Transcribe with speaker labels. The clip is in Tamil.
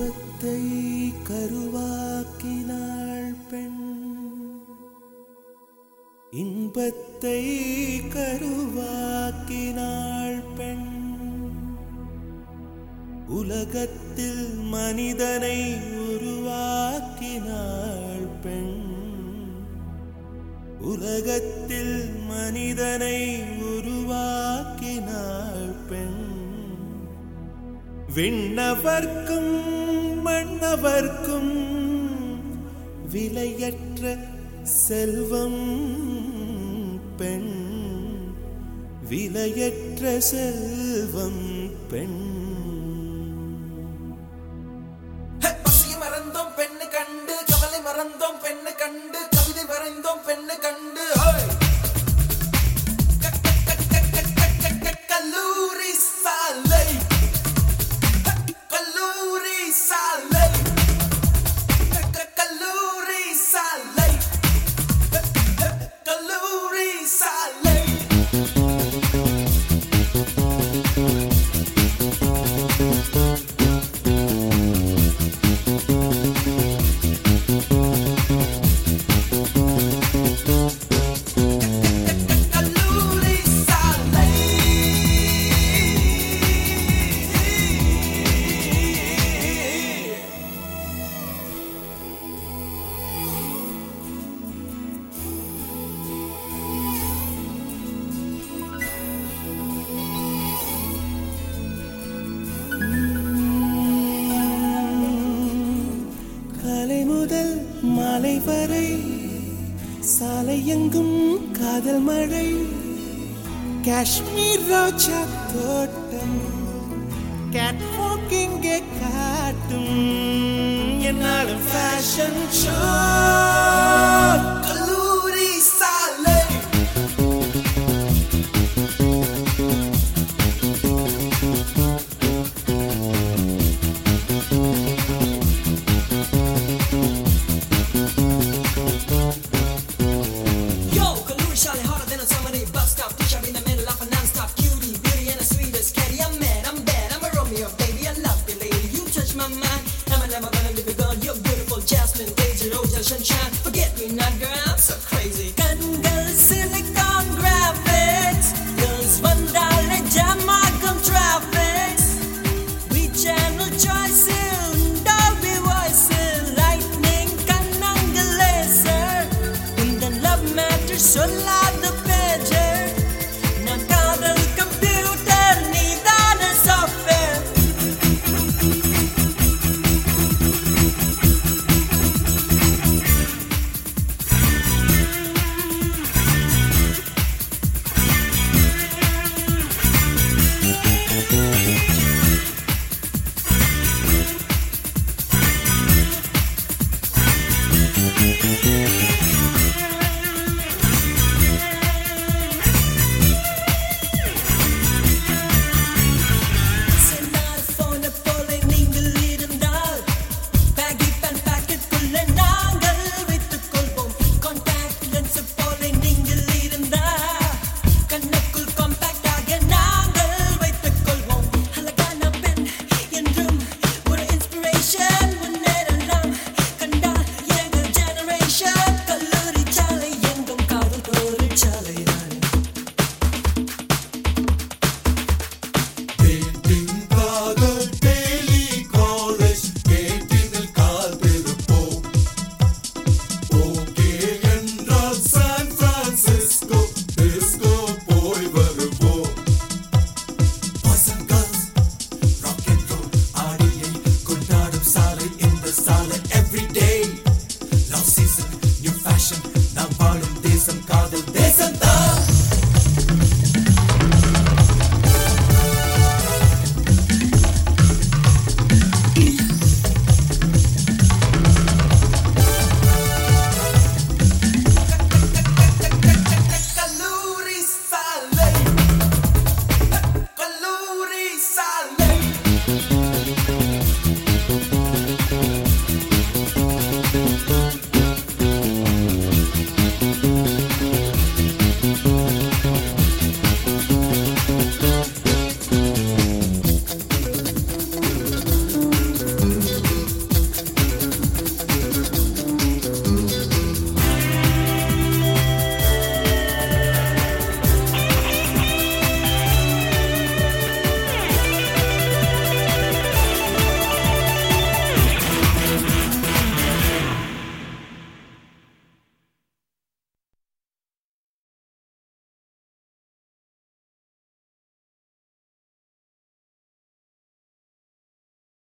Speaker 1: இன்பத்தை கருவாக்கினாள் பெண், இன்பத்தை கருவாக்கினாள் பெண். உலகத்தில் மனிதனை உருவாக்கினாள் பெண், உலகத்தில் மனிதனை உருவாக்கினாள் பெண். விண்ணவர்க்கும் மண்ணவர்க்கும் விலையற்ற செல்வம் பெண், விலையற்ற செல்வம் பெண்.
Speaker 2: மறந்தோம் பெண்ணு கண்டு, கவலை மறந்தோம் பெண்ணு கண்டு, கவிதை வரைந்தோம் பெண்ணு கண்டு. கல்லூரி சாலை, கல்லூரி சாலை, கல்லூரி சாலை, கல்லூரி சாலை.
Speaker 1: மாலை வரை சாலை எங்கும் காதல் மழை, காஷ்மீர் ரோஜா தோட்டம் கேட் வாக்கிங்கே காட்டும் என்னாலும் ஃபேஷன் ஷோ.
Speaker 2: கல்லூரி சாலை,
Speaker 3: Jasmine, Daisy, Rose, sunshine. Forget me not, girl, I'm so crazy.